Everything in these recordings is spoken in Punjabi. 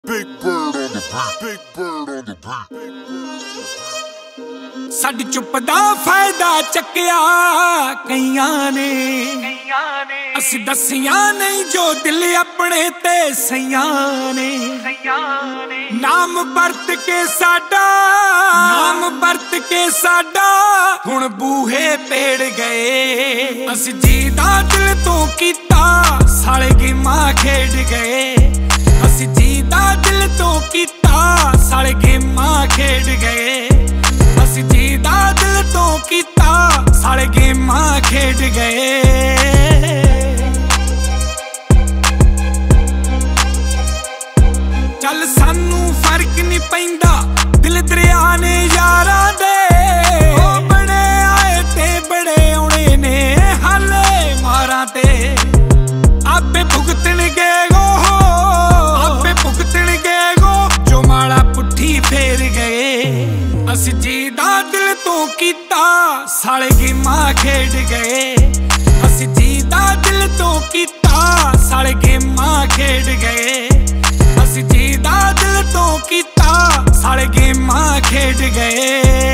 Big bird on the beat. Big bird on the beat. ਸਾਡੀ ਚੁੱਪ ਦਾ ਫਾਇਦਾ ਚੱਕਿਆ ਕਈਆਂ ਨੇ ਅਸੀਂ ਦੱਸਿਆ ਨਹੀਂ ਜੋ ਦਿਲ ਆਪਣੇ ਤੇ ਸਈਆਂ ਨੇ ਨਾਮ ਵਰਤ ਕੇ ਸਾਡਾ ਹੁਣ ਬੂਹੇ ਪੇੜ ਗਏ ਅਸੀਂ ਜੀ ਦਾ ਦਿਲ ਤੋਂ ਕੀਤਾ ਸਾਲੇ ਗੇਮਾਂ ਖੇਡ ਗਏ ਅਸੀਂ ਜੀ ਦਾ ਦਿਲ ਤੋਂ ਕੀਤਾ ਸਾਲੇ ਗੇਮਾਂ ਖੇਡ ਗਏ ਅਸੀਂ ਜੀ ਦਾ ਦਿਲ ਤੋਂ ਕੀਤਾ ਸਾਲੇ ਗੇਮਾਂ ਖੇਡ ਗਏ ਚੱਲ ਸਾਨੂੰ ਫਰਕ ਨਹੀਂ ਪੈਂਦਾ ਦਿਲ ਦਰਿਆ ਨੇ ਯਾਰਾਂ ਦੇ ਉਹ ਬੜੇ ਆਏ ਤੇ ਬੜੇ ਆਉਣੇ ਨੇ ਹਾਲੇ ਮਾਰਾਂ ਤੇ ਆਪੇ ਭੁਗਤਣਗੇ ਜੋ ਮਾਲਾ ਪੁੱਠੀ ਫੇਰ ਗਏ ਅਸੀਂ ਜੀ ਦਾ ਦਿਲ ਤੋਂ ਕੀਤਾ ਸਾਲੇ ਗੇਮਾਂ ਖੇਡ ਗਏ ਅਸੀਂ ਜੀ ਦਾ ਦਿਲ ਤੋਂ ਕੀਤਾ ਸਾਲੇ ਗੇਮਾਂ ਖੇਡ ਗਏ ਅਸੀਂ ਜੀ ਦਾ ਦਿਲ ਤੋਂ ਕੀਤਾ ਸਾਲੇ ਗੇਮਾਂ ਖੇਡ ਗਏ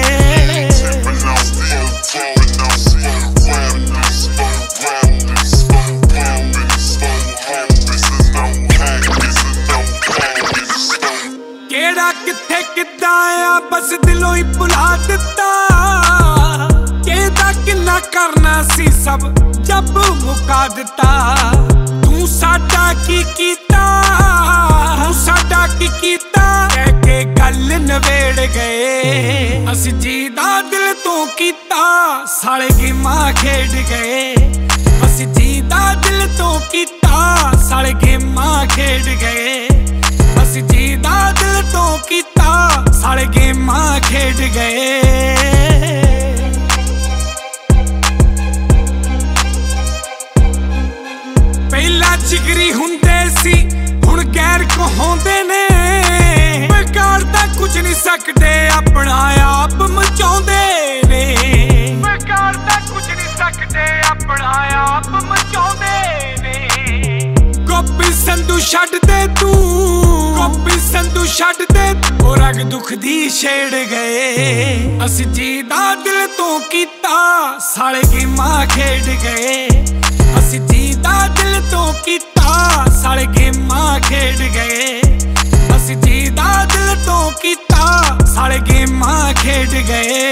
ਕਿਹੜਾ ਕਿੱਥੇ ਕਿੱਦਾਂ ਆ ਬਸ ਦਿਲੋਂ ਹੀ ਭੁਲਾ ਦਿੱਤਾ ਕਿਹਦਾ ਕਿੰਨਾ ਕਰਨਾ ਸੀ ਸਭ ਜੱਬ ਮੁਕਾ ਦਿੱਤਾ ਤੂੰ ਸਾਡਾ ਕੀ ਕੀਤਾ ਕਹਿ ਕੇ ਗੱਲ ਨਵੇੜ ਗਏ ਅਸੀਂ ਜੀ ਦਾ ਦਿਲ ਤੋਂ ਕੀਤਾ ਸਾਲੇ ਗੇਮਾਂ ਖੇਡ ਗਏ ਅਸੀਂ ਜੀ ਦਾ ਦਿਲ ਤੋਂ ਕੀਤਾ ਸਾਲੇ ਗੇਮਾਂ ਖੇਡ ਗਏ ਅਸੀਂ ਜੀ ਦਾ ਦਿਲ ਤੋਂ ਕੀਤਾ ਸਾਲੇ ਗੇਮਾਂ ਖੇਡ ਗਏ ਪਹਿਲਾਂ ਜਿਗਰੀ ਹੁੰਦੇ ਸੀ ਹੁਣ ਗੈਰ ਕਹਾਉਂਦੇ ਨੇ ਬੇਕਾਰ ਤਾਂ ਕੁਝ ਨਹੀਂ ਸਕਦੇ ਆਪਣਾ ਆਪ ਮਚਾਉਂਦੇ ਨੇ ਬੇਕਾਰ ਤਾਂ ਕੁਝ ਨਹੀਂ ਸਕਦੇ ਆਪਣਾ ਆਪ ਮਚਾਉਂਦੇ ਨੇ ਗੋਪੀ ਸੰਧੂ ਛੱਡ ਦੇ ਤੂੰ ਗੋਪੀ ਸੰਧੂ ਛੱਡ ਦੇ ਉਹ ਰਗ ਦੁੱਖ ਦੀ ਛੇੜ ਗਏ ਅਸੀਂ ਜੀ ਦਾ ਦਿਲ ਤੋਂ ਕੀਤਾ ਸਾਲੇ ਗੇਮਾਂ ਖੇਡ ਗਏ ਅਸੀਂ ਜੀ ਦਾ ਦਿਲ ਤੋਂ ਕੀਤਾ ਸਾਲੇ ਗੇਮਾਂ ਖੇਡ ਗਏ ਅਸੀਂ ਜੀ ਦਾ ਦਿਲ ਤੋਂ ਕੀਤਾ ਸਾਲੇ ਗੇਮਾਂ ਖੇਡ ਗਏ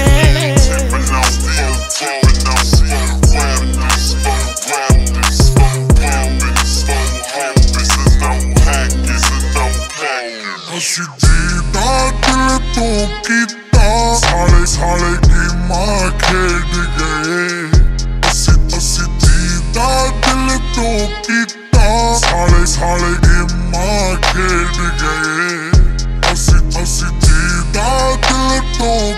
ਅਸੀਂ ਜੀ ਦਾ ਦਿਲ ਤੋਂ ਕੀਤਾ ਸਾਲੇ ਗੇਮਾਂ ਖੇਡ ਗਏ ਅਸੀਂ ਜੀ ਦਾ ਦਿਲ ਤੋਂ ਕੀਤਾ ਸਾਲੇ ਗੇਮਾਂ ਖੇਡ ਗਏ ਅਸੀਂ ਜੀ ਦਾ ਦਿਲ ਤੋਂ